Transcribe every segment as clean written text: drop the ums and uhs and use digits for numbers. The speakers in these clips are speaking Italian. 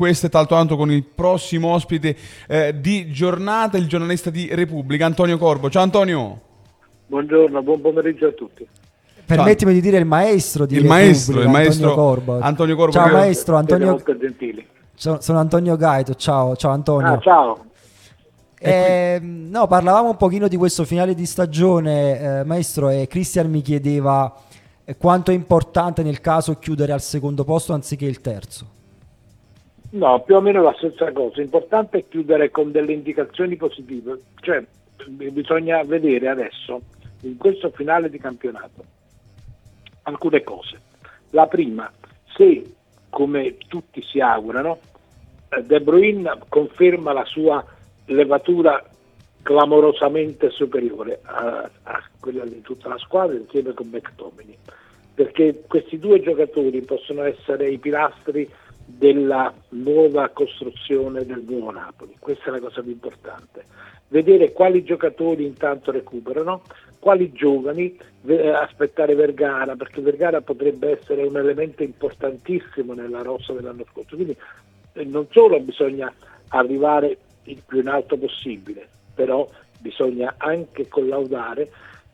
questo e tanto altro con il prossimo ospite di giornata, il giornalista di Repubblica, Antonio Corbo. Ciao Antonio. Buongiorno, buon pomeriggio a tutti. Permettimi di dire il maestro di Repubblica, maestro Antonio Corbo. Ciao maestro, Antonio. Molto gentili. Sono Antonio Gaito, ciao Antonio. Ciao. No, parlavamo un pochino di questo finale di stagione, maestro, e Christian mi chiedeva quanto è importante nel caso chiudere al secondo posto anziché il terzo. No, più o meno la stessa cosa. L'importante è chiudere con delle indicazioni positive, cioè bisogna vedere adesso in questo finale di campionato alcune cose. La prima, se come tutti si augurano De Bruyne conferma la sua levatura clamorosamente superiore a quella di tutta la squadra insieme con McTominay, perché questi due giocatori possono essere i pilastri della nuova costruzione del nuovo Napoli. Questa è la cosa più importante, vedere quali giocatori intanto recuperano, quali giovani, aspettare Vergara, perché Vergara potrebbe essere un elemento importantissimo nella rossa dell'anno scorso, quindi non solo bisogna arrivare il più in alto possibile, però bisogna anche collaudare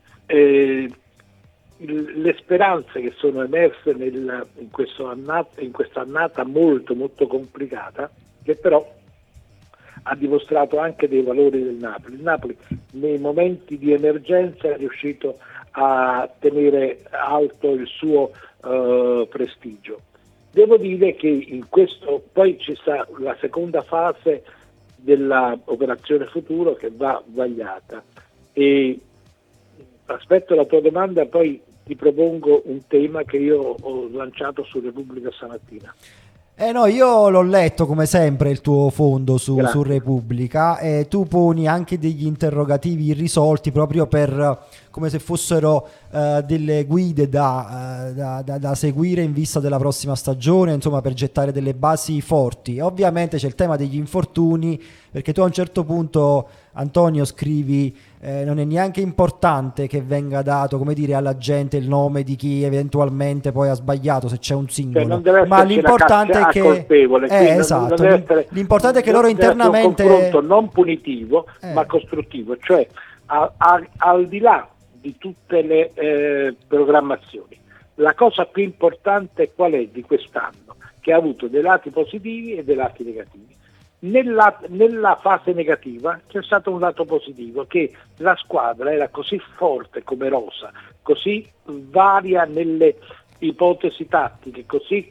le speranze che sono emerse in questa annata molto molto complicata, che però ha dimostrato anche dei valori del Napoli. Il Napoli nei momenti di emergenza è riuscito a tenere alto il suo prestigio. Devo dire che in questo poi ci sta la seconda fase dell'operazione futuro che va vagliata, e aspetto la tua domanda, poi ti propongo un tema che io ho lanciato su Repubblica stamattina. No, io l'ho letto come sempre il tuo fondo su Repubblica, e tu poni anche degli interrogativi irrisolti proprio per come se fossero delle guide da seguire in vista della prossima stagione, insomma, per gettare delle basi forti. Ovviamente c'è il tema degli infortuni, perché tu a un certo punto, Antonio, scrivi non è neanche importante che venga dato, come dire, alla gente il nome di chi eventualmente poi ha sbagliato, se c'è un singolo, ma l'importante è che colpevole, esatto, l'importante è che loro internamente un confronto non punitivo ma costruttivo, cioè al di là di tutte le programmazioni. La cosa più importante qual è di quest'anno? Che ha avuto dei lati positivi e dei lati negativi. Nella fase negativa c'è stato un lato positivo, che la squadra era così forte come rosa, così varia nelle ipotesi tattiche, così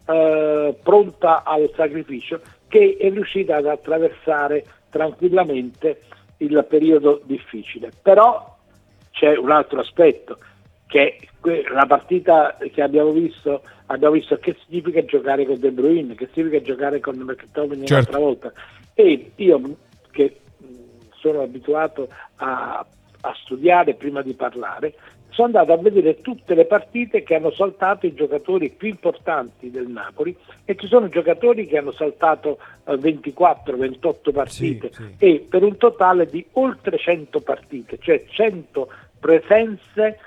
pronta al sacrificio, che è riuscita ad attraversare tranquillamente il periodo difficile. Però c'è un altro aspetto, che la partita che abbiamo visto che significa giocare con De Bruyne, che significa giocare con McTominay un'altra volta. E io, che sono abituato a studiare prima di parlare, sono andato a vedere tutte le partite che hanno saltato i giocatori più importanti del Napoli, e ci sono giocatori che hanno saltato 24-28 partite, sì. E per un totale di oltre 100 partite, cioè 100 presenze,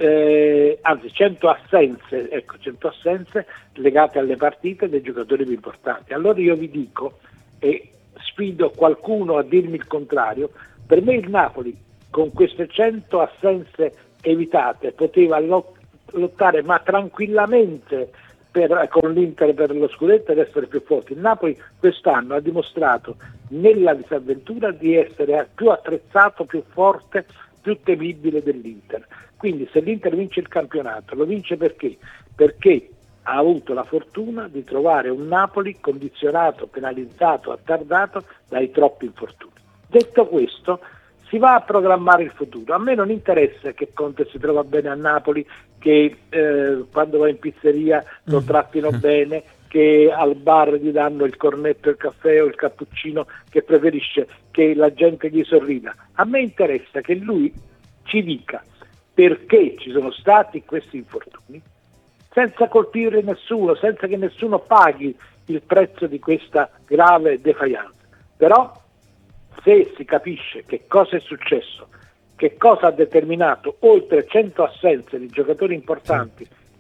100 assenze, 100 assenze legate alle partite dei giocatori più importanti. Allora io vi dico, e sfido qualcuno a dirmi il contrario, per me il Napoli con queste 100 assenze evitate poteva lottare ma tranquillamente con l'Inter per lo scudetto ed essere più forte. Il Napoli quest'anno ha dimostrato nella disavventura di essere più attrezzato, più forte, più temibile dell'Inter. Quindi se l'Inter vince il campionato, lo vince perché? Perché ha avuto la fortuna di trovare un Napoli condizionato, penalizzato, attardato dai troppi infortuni. Detto questo, si va a programmare il futuro. A me non interessa che Conte si trova bene a Napoli, che quando va in pizzeria lo trattino bene, che al bar gli danno il cornetto, il caffè o il cappuccino che preferisce, che la gente gli sorrida. A me interessa che lui ci dica perché ci sono stati questi infortuni, senza colpire nessuno, senza che nessuno paghi il prezzo di questa grave defaillance. Però se si capisce che cosa è successo, che cosa ha determinato oltre 100 assenze di giocatori importanti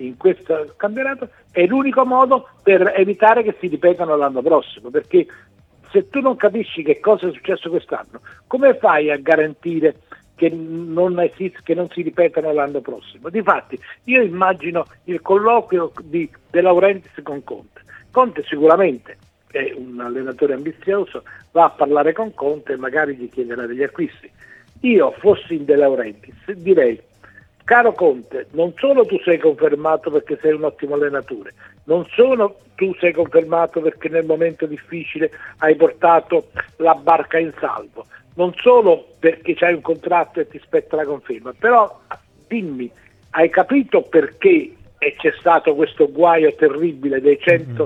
in questo campionato è l'unico modo per evitare che si ripetano l'anno prossimo, perché se tu non capisci che cosa è successo quest'anno, come fai a garantire che non si ripetano l'anno prossimo? Difatti io immagino il colloquio De Laurentiis con Conte. Conte sicuramente è un allenatore ambizioso, va a parlare con Conte e magari gli chiederà degli acquisti. Io fossi in De Laurentiis direi: caro Conte, non solo tu sei confermato perché sei un ottimo allenatore, non solo tu sei confermato perché nel momento difficile hai portato la barca in salvo, non solo perché c'hai un contratto e ti spetta la conferma, però dimmi, hai capito perché c'è stato questo guaio terribile dei 100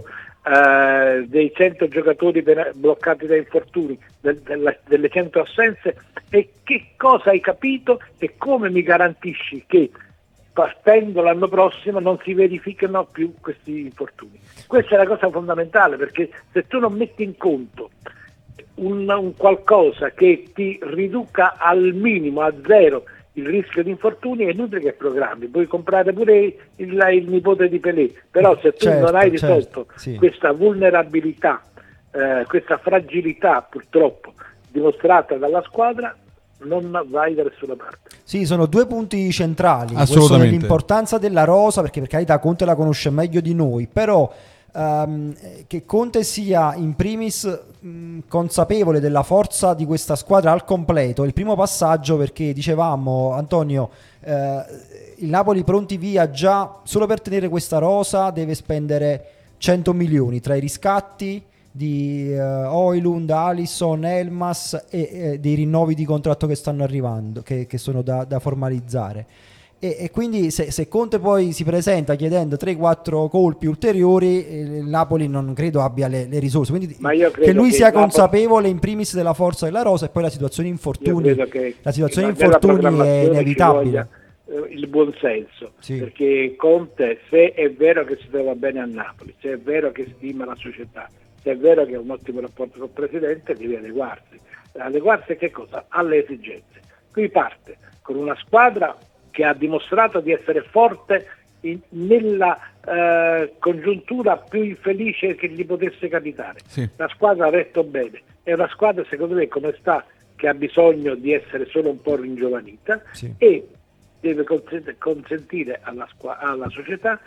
giocatori bloccati da infortuni, delle 100 assenze, e che cosa hai capito e come mi garantisci che partendo l'anno prossimo non si verificano più questi infortuni? Questa è la cosa fondamentale, perché se tu non metti in conto un qualcosa che ti riduca al minimo, a zero, il rischio di infortuni, è inutile che programmi. Puoi comprare pure il nipote di Pelé, però se tu non hai risolto questa vulnerabilità, questa fragilità purtroppo dimostrata dalla squadra, non vai da nessuna parte. Sì, sono due punti centrali. Assolutamente. Questo dell'importanza della rosa, perché per carità Conte la conosce meglio di noi, però che Conte sia in primis consapevole della forza di questa squadra al completo è il primo passaggio, perché dicevamo, Antonio, il Napoli pronti via già solo per tenere questa rosa deve spendere 100 milioni tra i riscatti di Højlund, Alisson, Elmas e dei rinnovi di contratto che stanno arrivando, che sono da formalizzare. E quindi se Conte poi si presenta chiedendo 3-4 colpi ulteriori, il Napoli non credo abbia le risorse, quindi che lui sia consapevole in primis della forza della rosa, e poi la situazione infortuni, la situazione infortuni è inevitabile. Il buon senso, perché Conte, se è vero che si trova bene a Napoli, se è vero che stima la società, se è vero che ha un ottimo rapporto col presidente, deve adeguarsi a che cosa? Alle esigenze. Qui parte con una squadra che ha dimostrato di essere forte nella congiuntura più infelice che gli potesse capitare. La squadra ha retto bene, è una squadra secondo me come sta che ha bisogno di essere solo un po' ringiovanita, e deve consentire alla società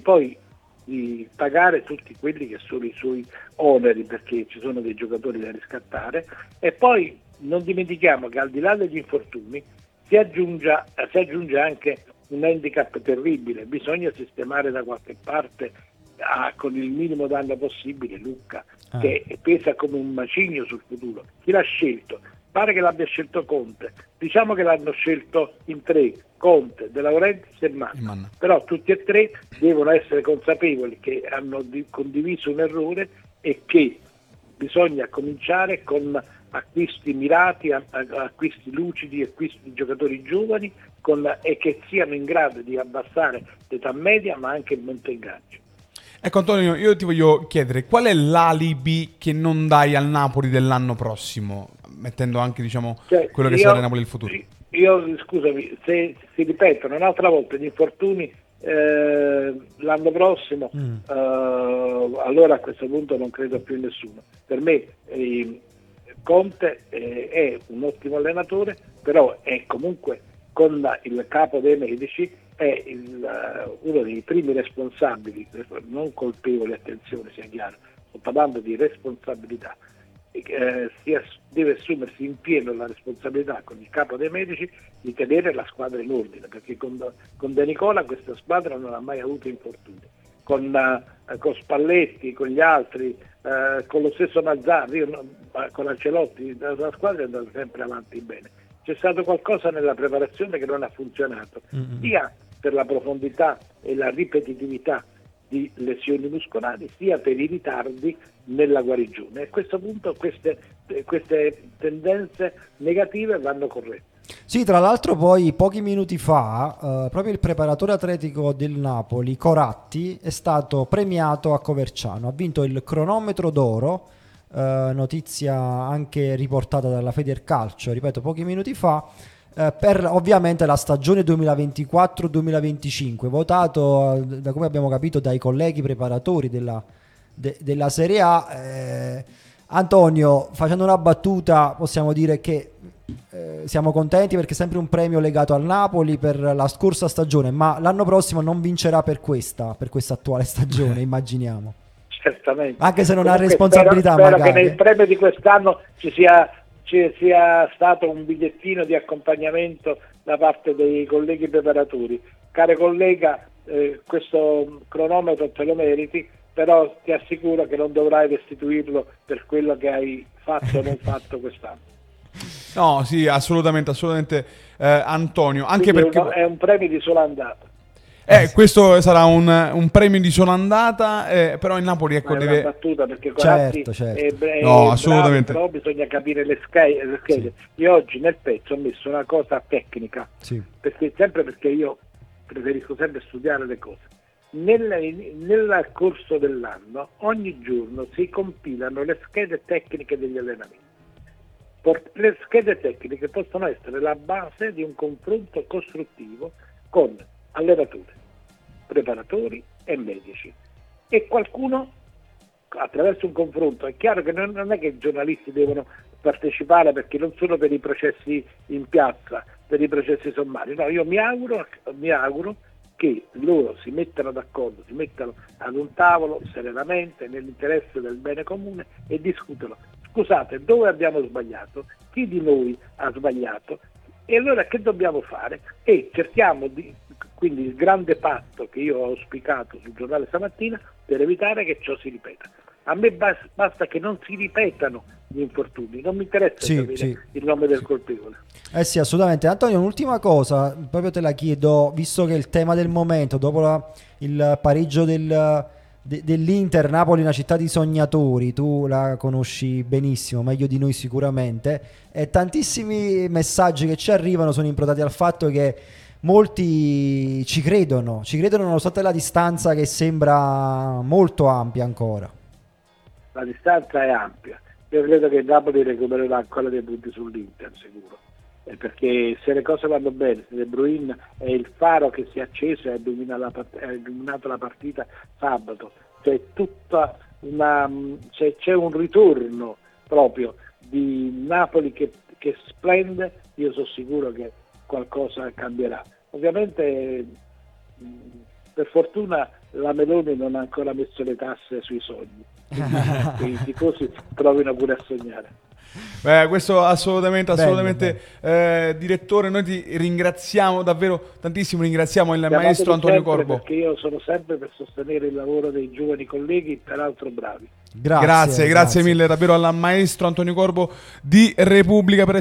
di pagare tutti quelli che sono i suoi oneri, perché ci sono dei giocatori da riscattare, e poi non dimentichiamo che al di là degli infortuni si aggiunge anche un handicap terribile. Bisogna sistemare da qualche parte con il minimo danno possibile Lucca, che pesa come un macigno sul futuro. Chi l'ha scelto? Pare che l'abbia scelto Conte, diciamo che l'hanno scelto in 3, Conte, De Laurentiis e Manna. Però tutti e 3 devono essere consapevoli che hanno condiviso un errore e che bisogna cominciare con acquisti mirati, acquisti lucidi, acquisti di giocatori giovani e che siano in grado di abbassare l'età media ma anche il monte ingaggio. Ecco Antonio, io ti voglio chiedere qual è l'alibi che non dai al Napoli dell'anno prossimo, mettendo anche quello che sarà il Napoli del futuro. Io scusami, se si ripetono un'altra volta gli infortuni l'anno prossimo, allora a questo punto non credo più in nessuno. Per me Conte è un ottimo allenatore, però è comunque, con il capo dei medici, è uno dei primi responsabili, non colpevoli, attenzione sia chiaro, sto parlando di responsabilità, deve assumersi in pieno la responsabilità con il capo dei medici di tenere la squadra in ordine, perché con De Nicola questa squadra non ha mai avuto infortuni, con Spalletti, con gli altri, con lo stesso Mazzarri, con Ancelotti, la squadra è andata sempre avanti bene. C'è stato qualcosa nella preparazione che non ha funzionato, sia per la profondità e la ripetitività di lesioni muscolari, sia per i ritardi nella guarigione. A questo punto queste tendenze negative vanno corrette. Sì, tra l'altro poi pochi minuti fa proprio il preparatore atletico del Napoli, Coratti, è stato premiato a Coverciano, ha vinto il cronometro d'oro, notizia anche riportata dalla Federcalcio, ripeto, pochi minuti fa. per ovviamente la stagione 2024-2025, votato da come abbiamo capito dai colleghi preparatori della Serie A. Antonio, facendo una battuta, possiamo dire che siamo contenti perché è sempre un premio legato al Napoli per la scorsa stagione, ma l'anno prossimo non vincerà per questa attuale stagione, immaginiamo. Certamente. Anche se non ha responsabilità, spero magari. Che nel premio di quest'anno ci sia stato un bigliettino di accompagnamento da parte dei colleghi preparatori. Care collega, questo cronometro te lo meriti, però ti assicuro che non dovrai restituirlo per quello che hai fatto o non fatto quest'anno. No, sì, assolutamente, Antonio, anche quindi perché è un premio di sola andata. Questo sarà un premio di sola andata, però il Napoli, ecco, deve... È una battuta, perché certo. No, assolutamente. Bravo, però bisogna capire le schede. Sì. Io oggi nel pezzo ho messo una cosa tecnica, sì, perché io preferisco sempre studiare le cose. Nel corso dell'anno, ogni giorno si compilano le schede tecniche degli allenamenti. Le schede tecniche possono essere la base di un confronto costruttivo con allenatori, preparatori e medici, e qualcuno attraverso un confronto. È chiaro che non è che i giornalisti devono partecipare, perché non sono per i processi in piazza, per i processi sommari. No, io mi auguro che loro si mettano d'accordo, si mettano ad un tavolo serenamente nell'interesse del bene comune e discutano. Scusate, dove abbiamo sbagliato? Chi di noi ha sbagliato? E allora che dobbiamo fare? E cerchiamo quindi il grande patto che io ho auspicato sul giornale stamattina, per evitare che ciò si ripeta. A me basta che non si ripetano gli infortuni, non mi interessa sapere il nome del colpevole. Sì, assolutamente. Antonio, un'ultima cosa, proprio te la chiedo, visto che è il tema del momento, dopo il pareggio dell'Inter, Napoli è una città di sognatori, tu la conosci benissimo, meglio di noi sicuramente, e tantissimi messaggi che ci arrivano sono improntati al fatto che molti ci credono nonostante la distanza che sembra molto ampia ancora. La distanza è ampia, io credo che il Napoli recupererà ancora dei punti sull'Inter, sicuro, perché se le cose vanno bene, se De Bruyne è il faro che si è acceso e ha illuminato la partita sabato, c'è un ritorno proprio di Napoli che splende, io sono sicuro che qualcosa cambierà. Ovviamente per fortuna la Meloni non ha ancora messo le tasse sui sogni, quindi i tifosi provino pure a sognare. Questo assolutamente. Direttore, noi ti ringraziamo davvero tantissimo, ringraziamo il maestro Antonio Corbo, perché io sono sempre per sostenere il lavoro dei giovani colleghi, peraltro bravi. Grazie mille davvero al maestro Antonio Corbo di Repubblica per